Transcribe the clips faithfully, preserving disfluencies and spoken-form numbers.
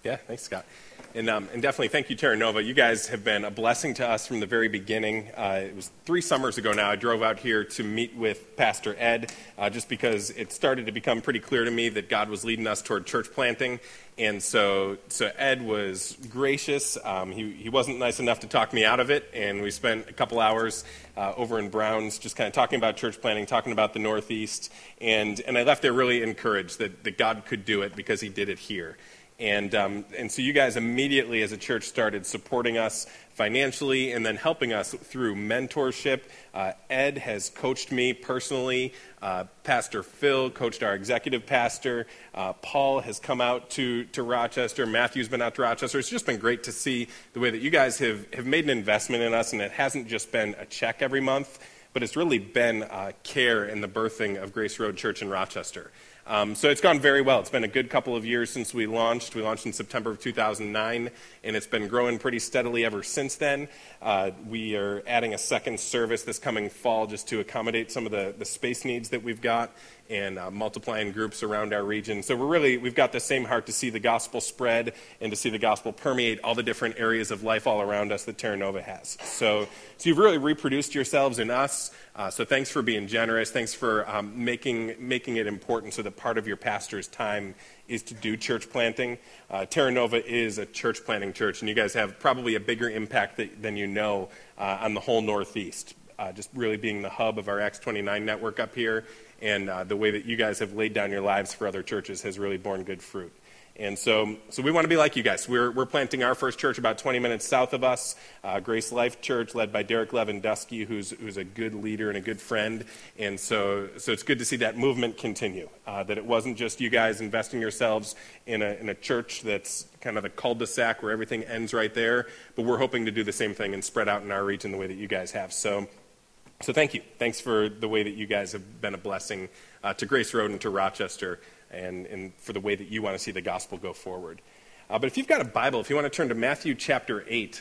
Yeah, thanks, Scott. And, um, and definitely thank you, Terra Nova. You guys have been a blessing to us from the very beginning. Uh, it was three summers ago now. I drove out here to meet with Pastor Ed uh, just because it started to become pretty clear to me that God was leading us toward church planting. And so so Ed was gracious. Um, he, he wasn't nice enough to talk me out of it. And we spent a couple hours uh, over in Browns just kind of talking about church planting, talking about the Northeast. And, and I left there really encouraged that, that God could do it because he did it here. And um, and so you guys immediately as a church started supporting us financially and then helping us through mentorship. Uh, Ed has coached me personally. Uh, Pastor Phil coached our executive pastor. Uh, Paul has come out to, to Rochester. Matthew's been out to Rochester. It's just been great to see the way that you guys have, have made an investment in us, and it hasn't just been a check every month, but it's really been uh, care in the birthing of Grace Road Church in Rochester. Um, so it's gone very well. It's been a good couple of years since we launched. We launched in September of two thousand nine, and it's been growing pretty steadily ever since then. Uh, we are adding a second service this coming fall just to accommodate some of the, the space needs that we've got and uh, multiplying groups around our region. So we're really, we've got the same heart to see the gospel spread and to see the gospel permeate all the different areas of life all around us that Terra Nova has. So, so you've really reproduced yourselves in us. Uh, so thanks for being generous. Thanks for um, making making it important so that part of your pastor's time is to do church planting. Uh, Terra Nova is a church planting church, and you guys have probably a bigger impact that, than you know uh, on the whole Northeast. Uh, just really being the hub of our Acts twenty-nine network up here, and uh, the way that you guys have laid down your lives for other churches has really borne good fruit. And so so we want to be like you guys. We're we're planting our first church about twenty minutes south of us, uh, Grace Life Church, led by Derek Lewandowski, who's who's a good leader and a good friend. And so so it's good to see that movement continue, uh, that it wasn't just you guys investing yourselves in a in a church that's kind of a cul-de-sac where everything ends right there, but we're hoping to do the same thing and spread out in our region the way that you guys have. So so thank you. Thanks for the way that you guys have been a blessing uh, to Grace Road and to Rochester, and, and for the way that you want to see the gospel go forward. Uh, but if you've got a Bible, if you want to turn to Matthew chapter eight,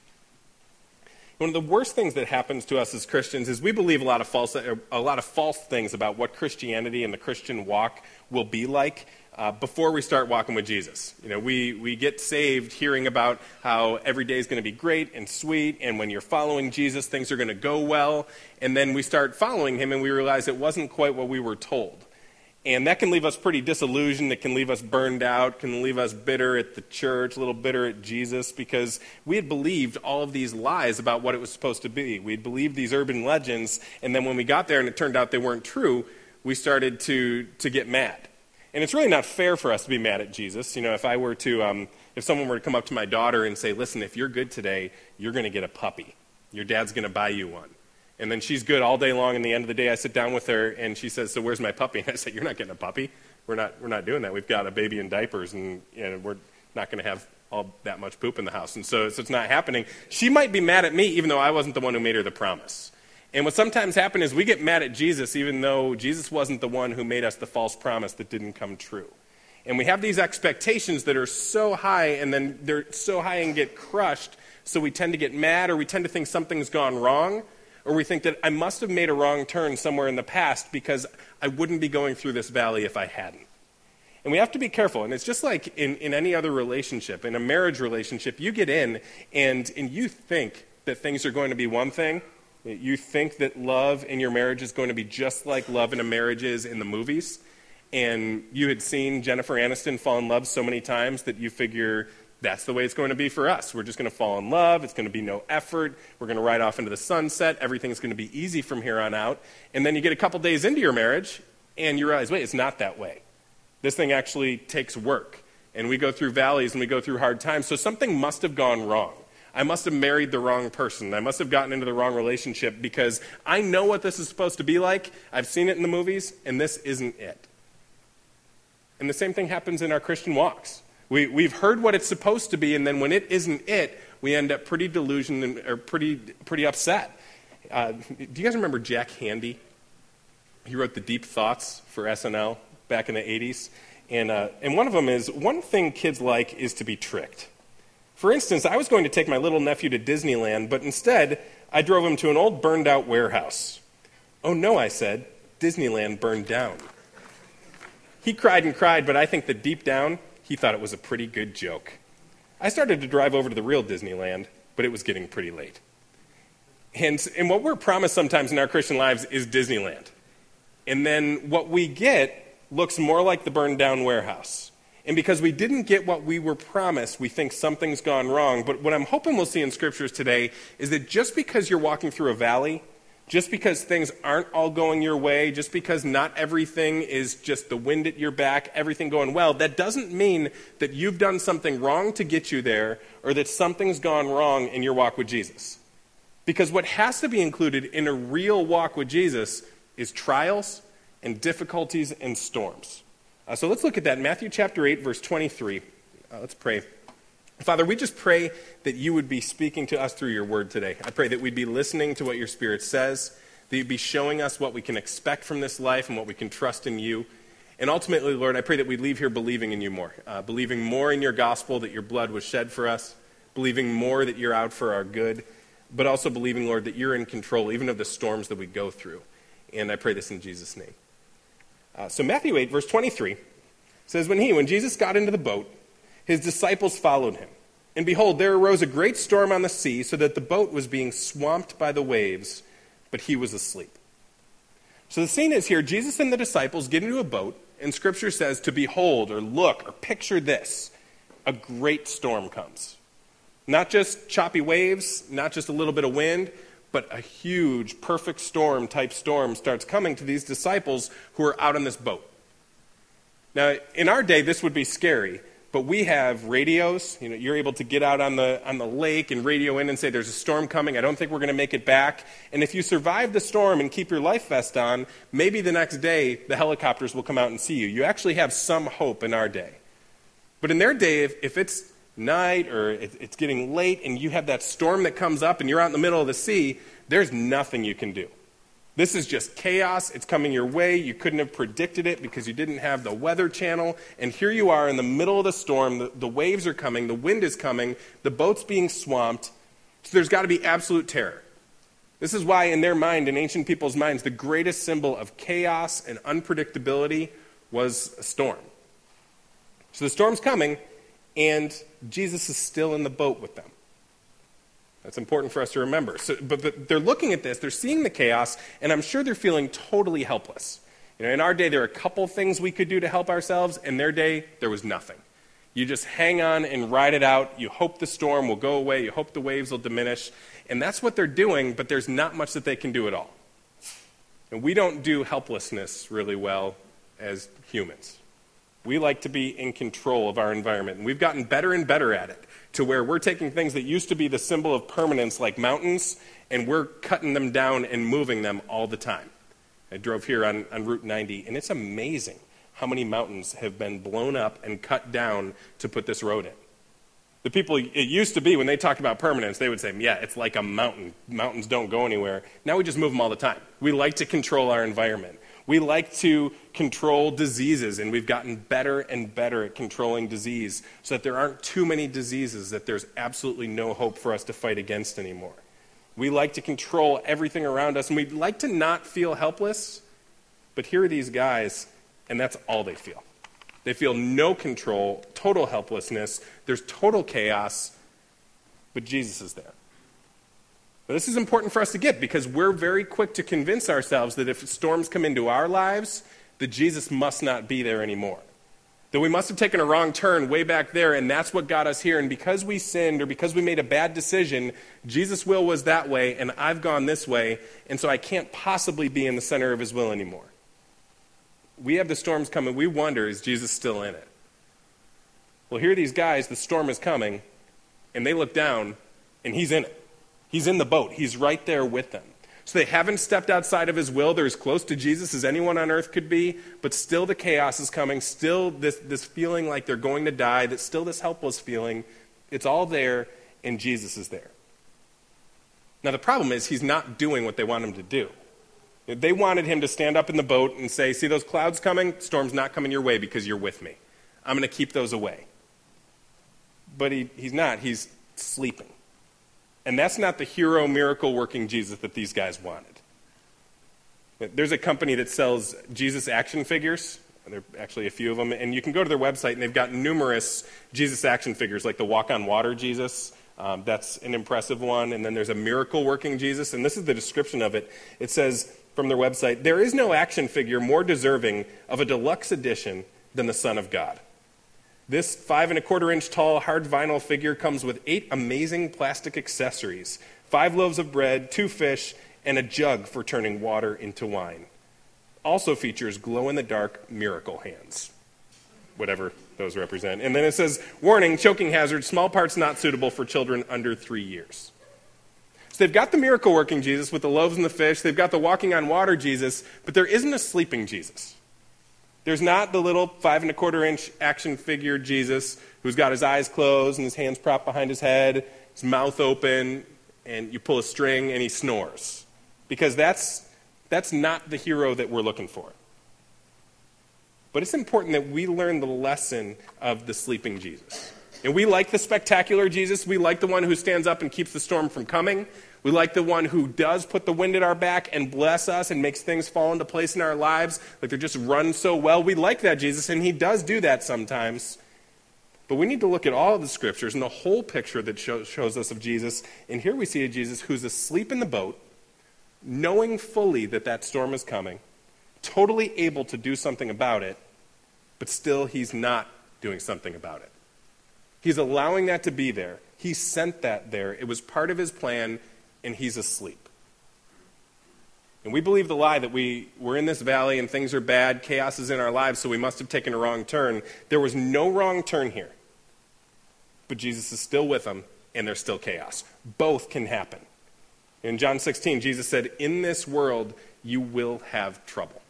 one of the worst things that happens to us as Christians is we believe a lot of false, a lot of false things about what Christianity and the Christian walk will be like uh, before we start walking with Jesus. You know, we, we get saved hearing about how every day is going to be great and sweet, and when you're following Jesus, things are going to go well, and then we start following him and we realize it wasn't quite what we were told. And that can leave us pretty disillusioned. It can leave us burned out, can leave us bitter at the church, a little bitter at Jesus, because we had believed all of these lies about what it was supposed to be. We had believed these urban legends, and then when we got there and it turned out they weren't true, we started to, to get mad. And it's really not fair for us to be mad at Jesus. You know, if I were to, um, if someone were to come up to my daughter and say, listen, if you're good today, you're going to get a puppy. Your dad's going to buy you one. And then she's good all day long, and at the end of the day, I sit down with her, and she says, so where's my puppy? And I say, you're not getting a puppy. We're not we're not doing that. We've got a baby in diapers, and you know, we're not going to have all that much poop in the house. And so, so it's not happening. She might be mad at me, even though I wasn't the one who made her the promise. And what sometimes happens is we get mad at Jesus, even though Jesus wasn't the one who made us the false promise that didn't come true. And we have these expectations that are so high, and then they're so high and get crushed, so we tend to get mad, or we tend to think something's gone wrong, or we think that I must have made a wrong turn somewhere in the past because I wouldn't be going through this valley if I hadn't. And we have to be careful. And it's just like in, in any other relationship. In a marriage relationship, you get in and, and you think that things are going to be one thing. You think that love in your marriage is going to be just like love in a marriage is in the movies. And you had seen Jennifer Aniston fall in love so many times that you figure that's the way it's going to be for us. We're just going to fall in love. It's going to be no effort. We're going to ride off into the sunset. Everything's going to be easy from here on out. And then you get a couple days into your marriage, and you realize, wait, it's not that way. This thing actually takes work. And we go through valleys, and we go through hard times. So something must have gone wrong. I must have married the wrong person. I must have gotten into the wrong relationship because I know what this is supposed to be like. I've seen it in the movies, and this isn't it. And the same thing happens in our Christian walks. We, we've heard what it's supposed to be, and then when it isn't it, we end up pretty delusioned and, or pretty pretty upset. Uh, do you guys remember Jack Handy? He wrote the Deep Thoughts for S N L back in the eighties. And, uh, and one of them is, one thing kids like is to be tricked. For instance, I was going to take my little nephew to Disneyland, but instead, I drove him to an old burned-out warehouse. Oh no, I said, Disneyland burned down. He cried and cried, but I think that deep down, he thought it was a pretty good joke. I started to drive over to the real Disneyland, but it was getting pretty late. And, and what we're promised sometimes in our Christian lives is Disneyland. And then what we get looks more like the burned down warehouse. And because we didn't get what we were promised, we think something's gone wrong. But what I'm hoping we'll see in scriptures today is that just because you're walking through a valley, just because things aren't all going your way, just because not everything is just the wind at your back, everything going well, that doesn't mean that you've done something wrong to get you there or that something's gone wrong in your walk with Jesus. Because what has to be included in a real walk with Jesus is trials and difficulties and storms. Uh, so let's look at that. Matthew chapter eight, verse twenty-three. Uh, let's pray. Father, we just pray that you would be speaking to us through your word today. I pray that we'd be listening to what your Spirit says, that you'd be showing us what we can expect from this life and what we can trust in you. And ultimately, Lord, I pray that we'd leave here believing in you more, uh, believing more in your gospel, that your blood was shed for us, believing more that you're out for our good, but also believing, Lord, that you're in control even of the storms that we go through. And I pray this in Jesus' name. Uh, so Matthew eight, verse twenty-three says, When he, when Jesus got into the boat, his disciples followed him. And behold, there arose a great storm on the sea, so that the boat was being swamped by the waves, but he was asleep. So the scene is here, Jesus and the disciples get into a boat, and Scripture says to behold or look or picture this, a great storm comes. Not just choppy waves, not just a little bit of wind, but a huge, perfect storm type storm starts coming to these disciples who are out on this boat. Now, in our day, this would be scary. But we have radios. You know, you're able to get out on the on the lake and radio in and say, there's a storm coming. I don't think we're going to make it back. And if you survive the storm and keep your life vest on, maybe the next day the helicopters will come out and see you. You actually have some hope in our day. But in their day, if, if it's night or it, it's getting late and you have that storm that comes up and you're out in the middle of the sea, there's nothing you can do. This is just chaos. It's coming your way. You couldn't have predicted it because you didn't have the weather channel. And here you are in the middle of the storm. The, the waves are coming. The wind is coming. The boat's being swamped. So there's got to be absolute terror. This is why in their mind, in ancient people's minds, the greatest symbol of chaos and unpredictability was a storm. So the storm's coming, and Jesus is still in the boat with them. That's important for us to remember. So, but, but they're looking at this, they're seeing the chaos, and I'm sure they're feeling totally helpless. You know, in our day, there are a couple things we could do to help ourselves. In their day, there was nothing. You just hang on and ride it out. You hope the storm will go away. You hope the waves will diminish. And that's what they're doing, but there's not much that they can do at all. And we don't do helplessness really well as humans. We like to be in control of our environment, and we've gotten better and better at it, to where we're taking things that used to be the symbol of permanence, like mountains, and we're cutting them down and moving them all the time. I drove here on, on Route ninety, and it's amazing how many mountains have been blown up and cut down to put this road in. The people, it used to be, when they talked about permanence, they would say, yeah, it's like a mountain. Mountains don't go anywhere. Now we just move them all the time. We like to control our environment. We like to control diseases, and we've gotten better and better at controlling disease so that there aren't too many diseases that there's absolutely no hope for us to fight against anymore. We like to control everything around us, and we'd like to not feel helpless, but here are these guys, and that's all they feel. They feel no control, total helplessness, there's total chaos, but Jesus is there. But this is important for us to get because we're very quick to convince ourselves that if storms come into our lives, that Jesus must not be there anymore. That we must have taken a wrong turn way back there, and that's what got us here. And because we sinned or because we made a bad decision, Jesus' will was that way, and I've gone this way, and so I can't possibly be in the center of his will anymore. We have the storms coming. We wonder, is Jesus still in it? Well, here are these guys, the storm is coming, and they look down, and he's in it. He's in the boat. He's right there with them. So they haven't stepped outside of his will. They're as close to Jesus as anyone on earth could be, but still the chaos is coming, still this, this feeling like they're going to die, that still this helpless feeling. It's all there, and Jesus is there. Now the problem is he's not doing what they want him to do. They wanted him to stand up in the boat and say, see those clouds coming? Storm's not coming your way because you're with me. I'm going to keep those away. But he, he's not. He's sleeping. And that's not the hero, miracle-working Jesus that these guys wanted. There's a company that sells Jesus action figures. there are actually a few of them. And you can go to their website, and they've got numerous Jesus action figures, like the walk-on-water Jesus. Um, that's an impressive one. And then there's a miracle-working Jesus. And this is the description of it. It says from their website, "There is no action figure more deserving of a deluxe edition than the Son of God. This five and a quarter inch tall hard vinyl figure comes with eight amazing plastic accessories, five loaves of bread, two fish, and a jug for turning water into wine. Also features glow-in-the-dark miracle hands," whatever those represent. And then it says, "Warning, choking hazard, small parts not suitable for children under three years." So they've got the miracle-working Jesus with the loaves and the fish. They've got the walking-on-water Jesus, but there isn't a sleeping Jesus. There's not the little five and a quarter inch action figure Jesus who's got his eyes closed and his hands propped behind his head, his mouth open, and you pull a string and he snores. Because that's, that's not the hero that we're looking for. But it's important that we learn the lesson of the sleeping Jesus. And we like the spectacular Jesus. We like the one who stands up and keeps the storm from coming. We like the one who does put the wind at our back and bless us and makes things fall into place in our lives, like they're just run so well. We like that Jesus, and he does do that sometimes. But we need to look at all of the scriptures and the whole picture that shows, shows us of Jesus. And here we see a Jesus who's asleep in the boat, knowing fully that that storm is coming, totally able to do something about it, but still he's not doing something about it. He's allowing that to be there. He sent that there. It was part of his plan, and he's asleep. And we believe the lie that we, we're in this valley and things are bad, chaos is in our lives, so we must have taken a wrong turn. There was no wrong turn here. But Jesus is still with them, and there's still chaos. Both can happen. In John sixteen, Jesus said, "In this world, you will have trouble."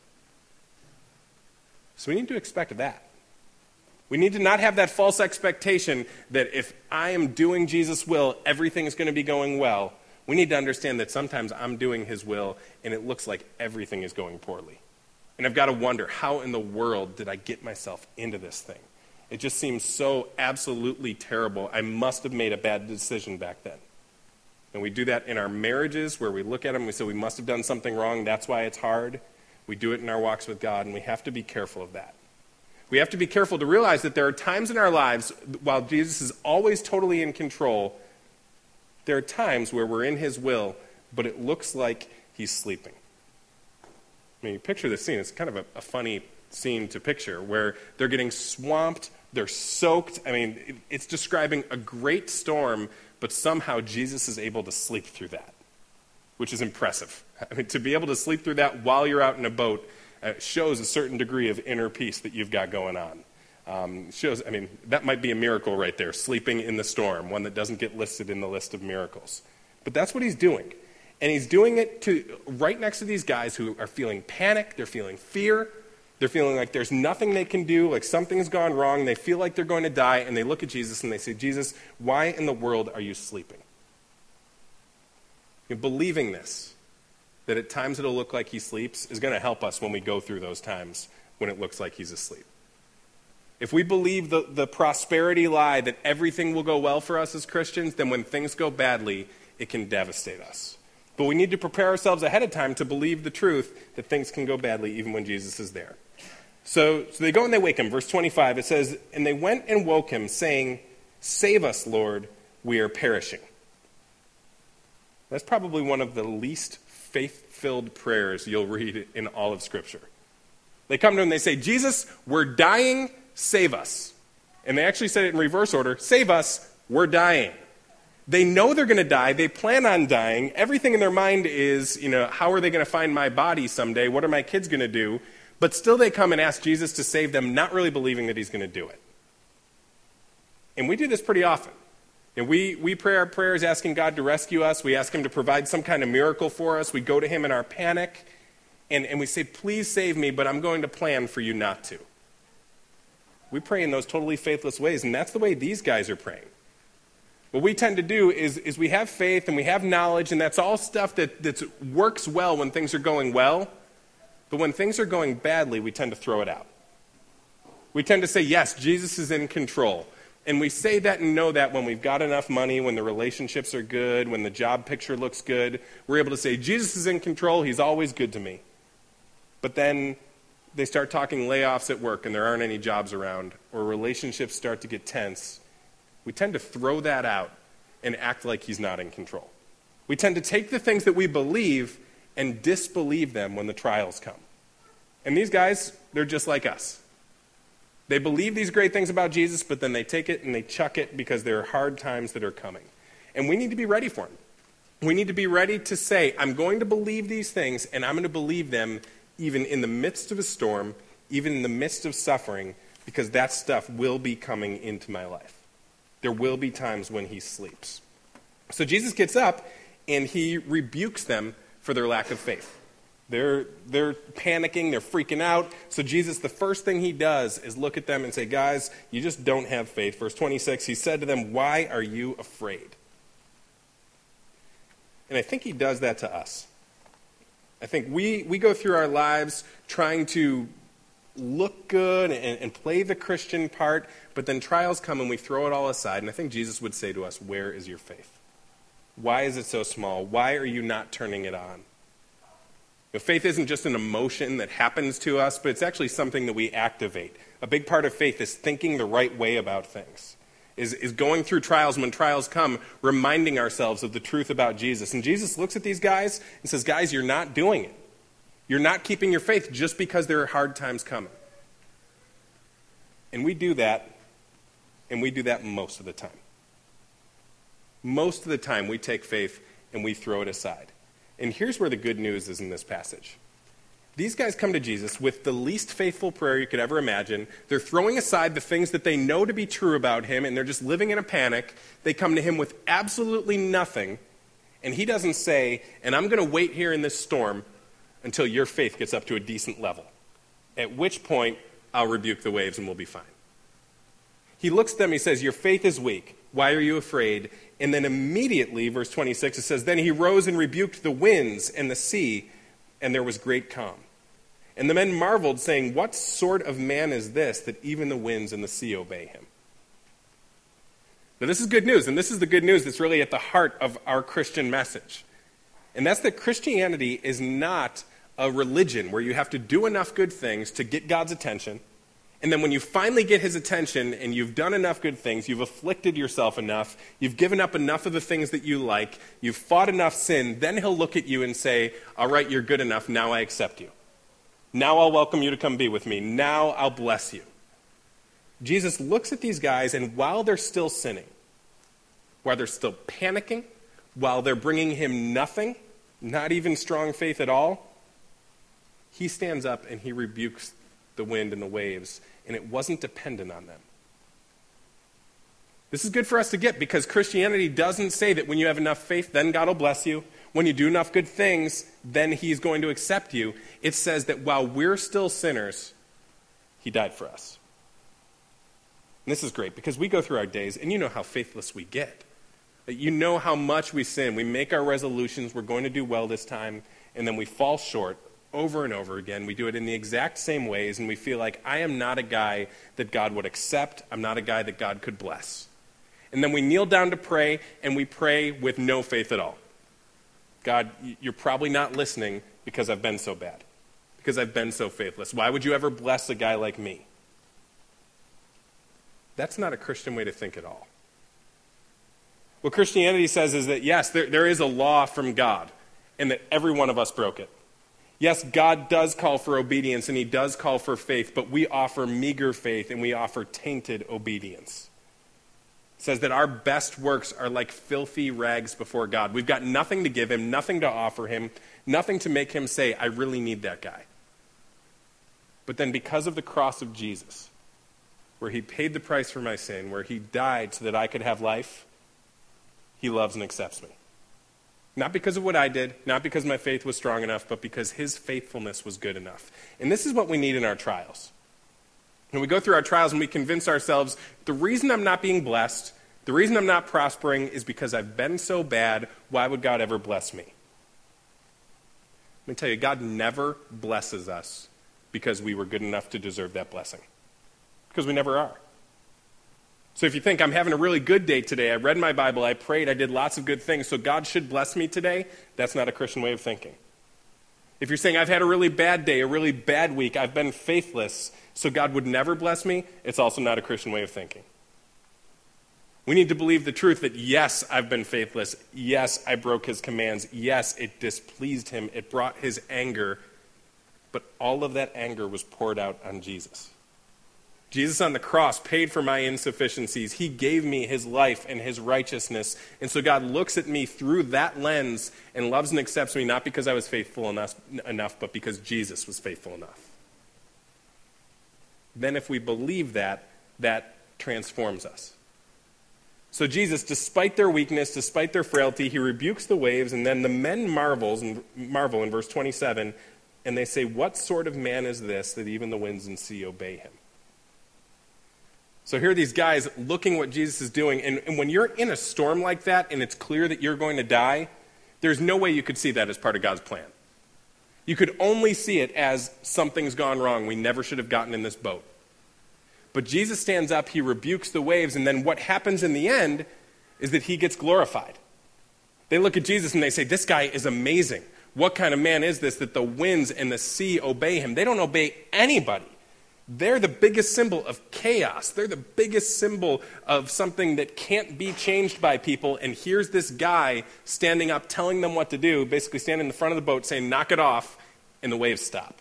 So we need to expect that. We need to not have that false expectation that if I am doing Jesus' will, everything is going to be going well. We need to understand that sometimes I'm doing his will, and it looks like everything is going poorly. And I've got to wonder, how in the world did I get myself into this thing? It just seems so absolutely terrible. I must have made a bad decision back then. And we do that in our marriages, where we look at them and we say we must have done something wrong. That's why it's hard. We do it in our walks with God, and we have to be careful of that. We have to be careful to realize that there are times in our lives, while Jesus is always totally in control, there are times where we're in his will, but it looks like he's sleeping. I mean, you picture this scene. It's kind of a, a funny scene to picture, where they're getting swamped, they're soaked. I mean, it, it's describing a great storm, but somehow Jesus is able to sleep through that, which is impressive. I mean, to be able to sleep through that while you're out in a boat uh, shows a certain degree of inner peace that you've got going on. Um, shows, I mean, that might be a miracle right there, sleeping in the storm, one that doesn't get listed in the list of miracles. But that's what he's doing. And he's doing it to right next to these guys who are feeling panic, they're feeling fear, they're feeling like there's nothing they can do, like something's gone wrong, they feel like they're going to die, and they look at Jesus and they say, "Jesus, why in the world are you sleeping?" And believing this, that at times it'll look like he sleeps, is going to help us when we go through those times when it looks like he's asleep. If we believe the, the prosperity lie that everything will go well for us as Christians, then when things go badly, it can devastate us. But we need to prepare ourselves ahead of time to believe the truth that things can go badly even when Jesus is there. So, so they go and they wake him. Verse twenty-five, it says, "And they went and woke him, saying, 'Save us, Lord, we are perishing.'" That's probably one of the least faith-filled prayers you'll read in all of Scripture. They come to him and they say, "Jesus, we're dying, save us." And they actually said it in reverse order, "Save us, we're dying." They know they're going to die. They plan on dying. Everything in their mind is, you know, how are they going to find my body someday? What are my kids going to do? But still they come and ask Jesus to save them, not really believing that he's going to do it. And we do this pretty often. And we, we pray our prayers asking God to rescue us. We ask him to provide some kind of miracle for us. We go to him in our panic. And, and we say, "Please save me, but I'm going to plan for you not to." We pray in those totally faithless ways. And that's the way these guys are praying. What we tend to do is, is we have faith and we have knowledge, and that's all stuff that that's, works well when things are going well. But when things are going badly, we tend to throw it out. We tend to say, yes, Jesus is in control. And we say that and know that when we've got enough money, when the relationships are good, when the job picture looks good, we're able to say, Jesus is in control, he's always good to me. But then they start talking layoffs at work and there aren't any jobs around, or relationships start to get tense, we tend to throw that out and act like he's not in control. We tend to take the things that we believe and disbelieve them when the trials come. And these guys, they're just like us. They believe these great things about Jesus, but then they take it and they chuck it because there are hard times that are coming. And we need to be ready for them. We need to be ready to say, I'm going to believe these things, and I'm going to believe them even in the midst of a storm, even in the midst of suffering, because that stuff will be coming into my life. There will be times when he sleeps. So Jesus gets up, and he rebukes them for their lack of faith. They're, they're panicking, they're freaking out. So Jesus, the first thing he does is look at them and say, guys, you just don't have faith. Verse twenty-six, he said to them, why are you afraid? And I think he does that to us. I think we, we go through our lives trying to look good and, and play the Christian part, but then trials come and we throw it all aside. And I think Jesus would say to us, where is your faith? Why is it so small? Why are you not turning it on? You know, faith isn't just an emotion that happens to us, but it's actually something that we activate. A big part of faith is thinking the right way about things, is, is going through trials when trials come, reminding ourselves of the truth about Jesus. And Jesus looks at these guys and says, guys, you're not doing it. You're not keeping your faith just because there are hard times coming. And we do that, and we do that most of the time. Most of the time, we take faith and we throw it aside. And here's where the good news is in this passage. These guys come to Jesus with the least faithful prayer you could ever imagine. They're throwing aside the things that they know to be true about him, and they're just living in a panic. They come to him with absolutely nothing, and he doesn't say, and I'm going to wait here in this storm until your faith gets up to a decent level, at which point I'll rebuke the waves and we'll be fine. He looks at them, he says, your faith is weak. Why are you afraid? And then immediately, verse twenty-six, it says, then he rose and rebuked the winds and the sea, and there was great calm. And the men marveled, saying, what sort of man is this, that even the winds and the sea obey him? Now this is good news, and this is the good news that's really at the heart of our Christian message. And that's that Christianity is not a religion where you have to do enough good things to get God's attention. And then when you finally get his attention and you've done enough good things, you've afflicted yourself enough, you've given up enough of the things that you like, you've fought enough sin, then he'll look at you and say, all right, you're good enough, now I accept you. Now I'll welcome you to come be with me. Now I'll bless you. Jesus looks at these guys, and while they're still sinning, while they're still panicking, while they're bringing him nothing, not even strong faith at all, he stands up and he rebukes the wind and the waves, and it wasn't dependent on them. This is good for us to get, because Christianity doesn't say that when you have enough faith, then God will bless you. When you do enough good things, then he's going to accept you. It says that while we're still sinners, he died for us. And this is great, because we go through our days, and you know how faithless we get. You know how much we sin. We make our resolutions, we're going to do well this time, and then we fall short over and over again. We do it in the exact same ways, and we feel like, I am not a guy that God would accept. I'm not a guy that God could bless. And then we kneel down to pray, and we pray with no faith at all. God, you're probably not listening because I've been so bad, because I've been so faithless. Why would you ever bless a guy like me? That's not a Christian way to think at all. What Christianity says is that, yes, there, there is a law from God, and that every one of us broke it. Yes, God does call for obedience, and he does call for faith, but we offer meager faith, and we offer tainted obedience. It says that our best works are like filthy rags before God. We've got nothing to give him, nothing to offer him, nothing to make him say, I really need that guy. But then because of the cross of Jesus, where he paid the price for my sin, where he died so that I could have life, he loves and accepts me. Not because of what I did, not because my faith was strong enough, but because his faithfulness was good enough. And this is what we need in our trials. When we go through our trials and we convince ourselves, the reason I'm not being blessed, the reason I'm not prospering is because I've been so bad, why would God ever bless me? Let me tell you, God never blesses us because we were good enough to deserve that blessing. Because we never are. So if you think, I'm having a really good day today, I read my Bible, I prayed, I did lots of good things, so God should bless me today, that's not a Christian way of thinking. If you're saying, I've had a really bad day, a really bad week, I've been faithless, so God would never bless me, it's also not a Christian way of thinking. We need to believe the truth that, yes, I've been faithless. Yes, I broke his commands. Yes, it displeased him. It brought his anger. But all of that anger was poured out on Jesus. Jesus on the cross paid for my insufficiencies. He gave me his life and his righteousness. And so God looks at me through that lens and loves and accepts me, not because I was faithful enough, enough but because Jesus was faithful enough. Then if we believe that, that transforms us. So Jesus, despite their weakness, despite their frailty, he rebukes the waves, and then the men marvels and marvel in verse twenty-seven, and they say, what sort of man is this that even the winds and sea obey him? So here are these guys looking what Jesus is doing, and, and when you're in a storm like that and it's clear that you're going to die, there's no way you could see that as part of God's plan. You could only see it as something's gone wrong. We never should have gotten in this boat. But Jesus stands up, he rebukes the waves, and then what happens in the end is that he gets glorified. They look at Jesus and they say, this guy is amazing. What kind of man is this that the winds and the sea obey him? They don't obey anybody. They're the biggest symbol of chaos. They're the biggest symbol of something that can't be changed by people. And here's this guy standing up, telling them what to do, basically standing in the front of the boat saying, knock it off, and the waves stop.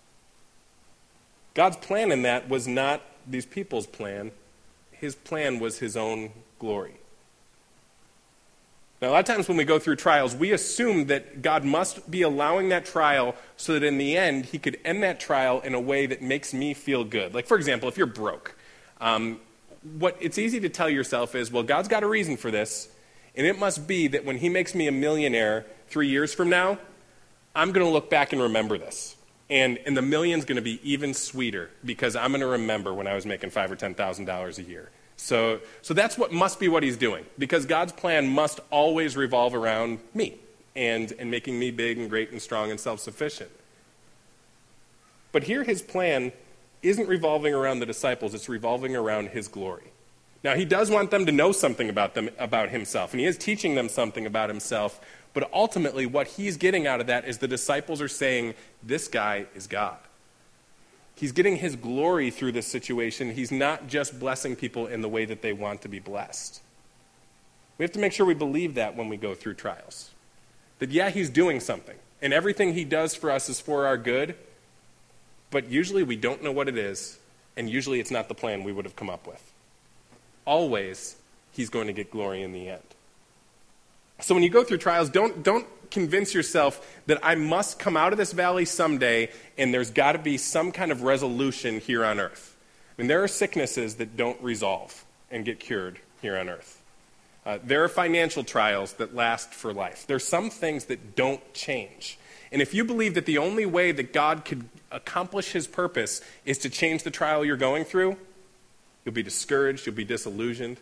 God's plan in that was not these people's plan. His plan was his own glory. Now, a lot of times when we go through trials, we assume that God must be allowing that trial so that in the end, he could end that trial in a way that makes me feel good. Like, for example, if you're broke, um, what it's easy to tell yourself is, well, God's got a reason for this, and it must be that when he makes me a millionaire three years from now, I'm going to look back and remember this. And, and the million's going to be even sweeter because I'm going to remember when I was making five or ten thousand dollars a year. So, so that's what must be what he's doing, because God's plan must always revolve around me and, and making me big and great and strong and self-sufficient. But here his plan isn't revolving around the disciples, it's revolving around his glory. Now, he does want them to know something about them, about himself, and he is teaching them something about himself, but ultimately what he's getting out of that is the disciples are saying, this guy is God. He's getting his glory through this situation. He's not just blessing people in the way that they want to be blessed. We have to make sure we believe that when we go through trials. That, yeah, he's doing something, and everything he does for us is for our good, but usually we don't know what it is, and usually it's not the plan we would have come up with. Always, he's going to get glory in the end. So when you go through trials, don't, don't convince yourself that I must come out of this valley someday and there's got to be some kind of resolution here on earth. I mean, there are sicknesses that don't resolve and get cured here on earth. Uh, there are financial trials that last for life. There are some things that don't change. And if you believe that the only way that God could accomplish his purpose is to change the trial you're going through, you'll be discouraged, you'll be disillusioned.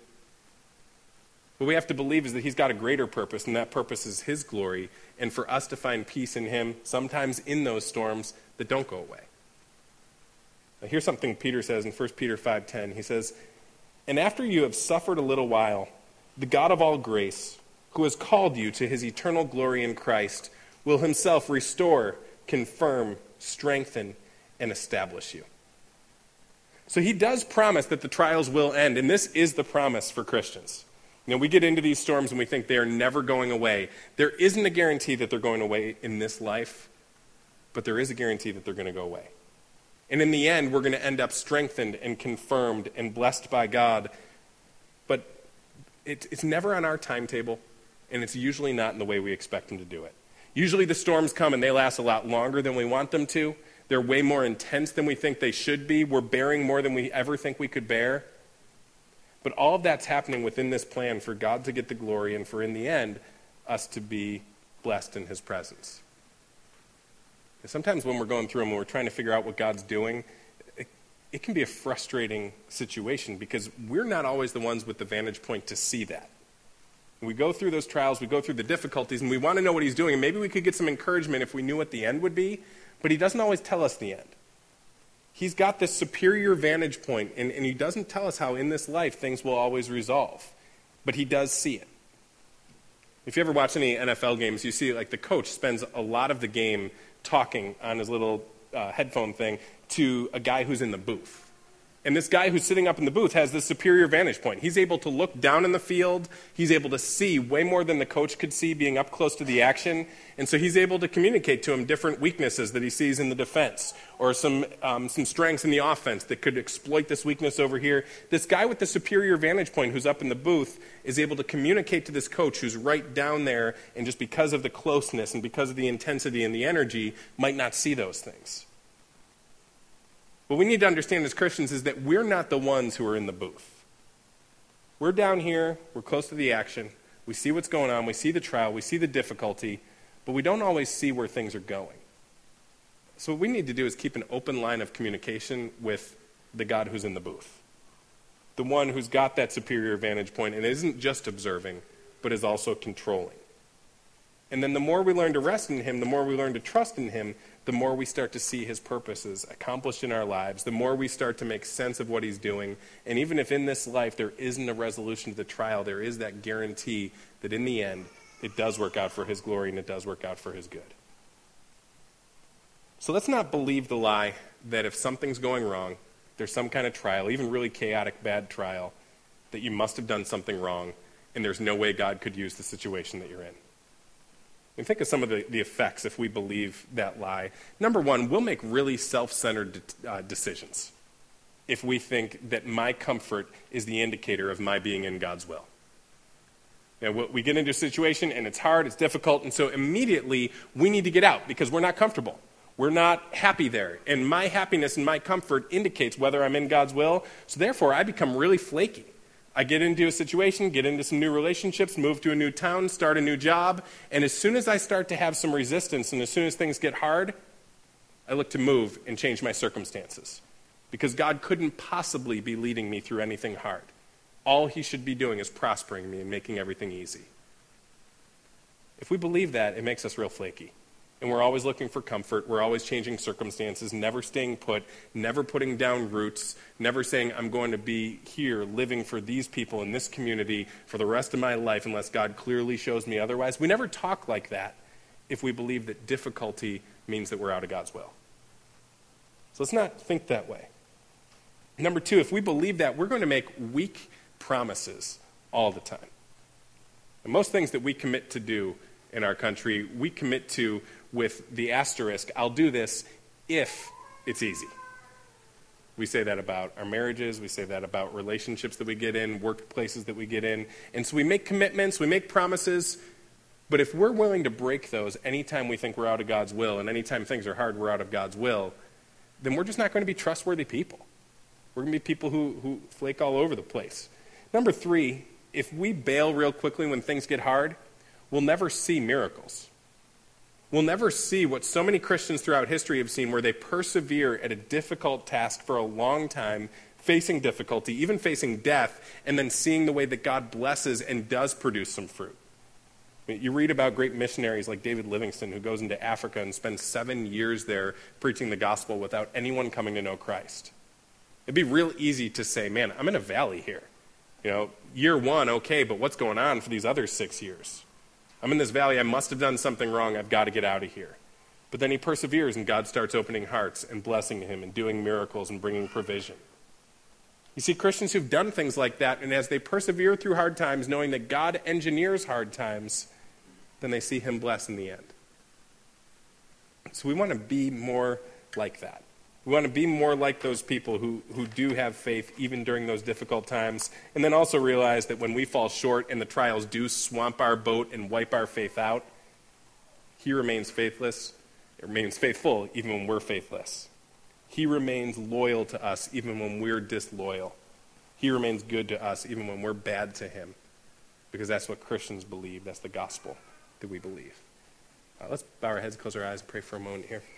What we have to believe is that he's got a greater purpose, and that purpose is his glory, and for us to find peace in him, sometimes in those storms that don't go away. Now, here's something Peter says in First Peter five ten. He says, and after you have suffered a little while, the God of all grace, who has called you to his eternal glory in Christ, will himself restore, confirm, strengthen, and establish you. So he does promise that the trials will end, and this is the promise for Christians. You know, we get into these storms and we think they are never going away. There isn't a guarantee that they're going away in this life, but there is a guarantee that they're going to go away. And in the end, we're going to end up strengthened and confirmed and blessed by God. But it, it's never on our timetable, and it's usually not in the way we expect him to do it. Usually the storms come and they last a lot longer than we want them to. They're way more intense than we think they should be. We're bearing more than we ever think we could bear. But all of that's happening within this plan for God to get the glory and for, in the end, us to be blessed in his presence. And sometimes when we're going through them, when we're trying to figure out what God's doing, it, it can be a frustrating situation because we're not always the ones with the vantage point to see that. We go through those trials, we go through the difficulties, and we want to know what he's doing. And maybe we could get some encouragement if we knew what the end would be, but he doesn't always tell us the end. He's got this superior vantage point, and, and he doesn't tell us how in this life things will always resolve. But he does see it. If you ever watch any N F L games, you see like the coach spends a lot of the game talking on his little uh, headphone thing to a guy who's in the booth. And this guy who's sitting up in the booth has this superior vantage point. He's able to look down in the field. He's able to see way more than the coach could see being up close to the action. And so he's able to communicate to him different weaknesses that he sees in the defense or some, um, some strengths in the offense that could exploit this weakness over here. This guy with the superior vantage point who's up in the booth is able to communicate to this coach who's right down there, and just because of the closeness and because of the intensity and the energy, might not see those things. What we need to understand as Christians is that we're not the ones who are in the booth. We're down here, we're close to the action, we see what's going on, we see the trial, we see the difficulty, but we don't always see where things are going. So what we need to do is keep an open line of communication with the God who's in the booth. The one who's got that superior vantage point and isn't just observing, but is also controlling. And then the more we learn to rest in him, the more we learn to trust in him, the more we start to see his purposes accomplished in our lives, the more we start to make sense of what he's doing. And even if in this life there isn't a resolution to the trial, there is that guarantee that in the end, it does work out for his glory and it does work out for his good. So let's not believe the lie that if something's going wrong, there's some kind of trial, even really chaotic, bad trial, that you must have done something wrong and there's no way God could use the situation that you're in. And think of some of the, the effects if we believe that lie. Number one, we'll make really self-centered uh, decisions if we think that my comfort is the indicator of my being in God's will. You know, we get into a situation and it's hard, it's difficult, and so immediately we need to get out because we're not comfortable. We're not happy there. And my happiness and my comfort indicates whether I'm in God's will. So therefore, I become really flaky. I get into a situation, get into some new relationships, move to a new town, start a new job, and as soon as I start to have some resistance and as soon as things get hard, I look to move and change my circumstances. Because God couldn't possibly be leading me through anything hard. All he should be doing is prospering me and making everything easy. If we believe that, it makes us real flaky. And we're always looking for comfort. We're always changing circumstances, never staying put, never putting down roots, never saying I'm going to be here living for these people in this community for the rest of my life unless God clearly shows me otherwise. We never talk like that if we believe that difficulty means that we're out of God's will. So let's not think that way. Number two, if we believe that, we're going to make weak promises all the time. And most things that we commit to do in our country, we commit to with the asterisk, I'll do this if it's easy. We say that about our marriages, we say that about relationships that we get in, workplaces that we get in. And so we make commitments, we make promises, but if we're willing to break those anytime we think we're out of God's will, and anytime things are hard, we're out of God's will, then we're just not going to be trustworthy people. We're going to be people who, who flake all over the place. Number three, if we bail real quickly when things get hard, we'll never see miracles. We'll never see what so many Christians throughout history have seen, where they persevere at a difficult task for a long time, facing difficulty, even facing death, and then seeing the way that God blesses and does produce some fruit. You read about great missionaries like David Livingstone, who goes into Africa and spends seven years there preaching the gospel without anyone coming to know Christ. It'd be real easy to say, man, I'm in a valley here. You know, year one, okay, but what's going on for these other six years? I'm in this valley, I must have done something wrong, I've got to get out of here. But then he perseveres and God starts opening hearts and blessing him and doing miracles and bringing provision. You see Christians who've done things like that, and as they persevere through hard times, knowing that God engineers hard times, then they see him bless in the end. So we want to be more like that. We want to be more like those people who, who do have faith even during those difficult times, and then also realize that when we fall short and the trials do swamp our boat and wipe our faith out, he remains faithless, it remains faithful even when we're faithless. He remains loyal to us even when we're disloyal. He remains good to us even when we're bad to him, because that's what Christians believe. That's the gospel that we believe. Uh, let's bow our heads, close our eyes, and pray for a moment here.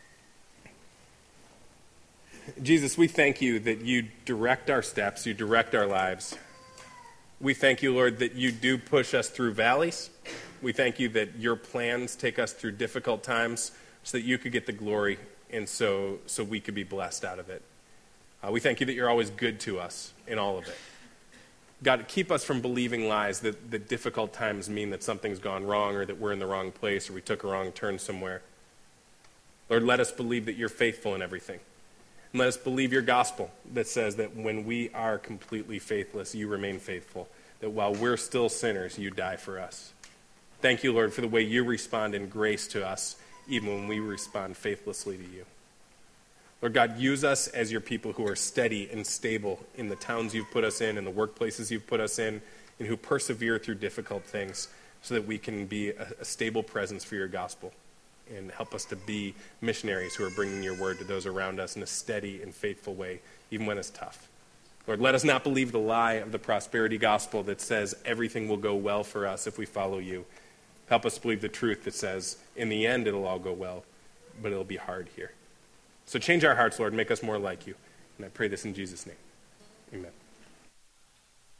Jesus, we thank you that you direct our steps, you direct our lives. We thank you, Lord, that you do push us through valleys. We thank you that your plans take us through difficult times so that you could get the glory and so, so we could be blessed out of it. Uh, we thank you that you're always good to us in all of it. God, keep us from believing lies that, that difficult times mean that something's gone wrong or that we're in the wrong place or we took a wrong turn somewhere. Lord, let us believe that you're faithful in everything. And let us believe your gospel that says that when we are completely faithless, you remain faithful. That while we're still sinners, you die for us. Thank you, Lord, for the way you respond in grace to us, even when we respond faithlessly to you. Lord God, use us as your people who are steady and stable in the towns you've put us in and the workplaces you've put us in, and who persevere through difficult things so that we can be a, a stable presence for your gospel. And help us to be missionaries who are bringing your word to those around us in a steady and faithful way, even when it's tough. Lord, let us not believe the lie of the prosperity gospel that says everything will go well for us if we follow you. Help us believe the truth that says, in the end, it'll all go well, but it'll be hard here. So change our hearts, Lord, and make us more like you. And I pray this in Jesus' name. Amen.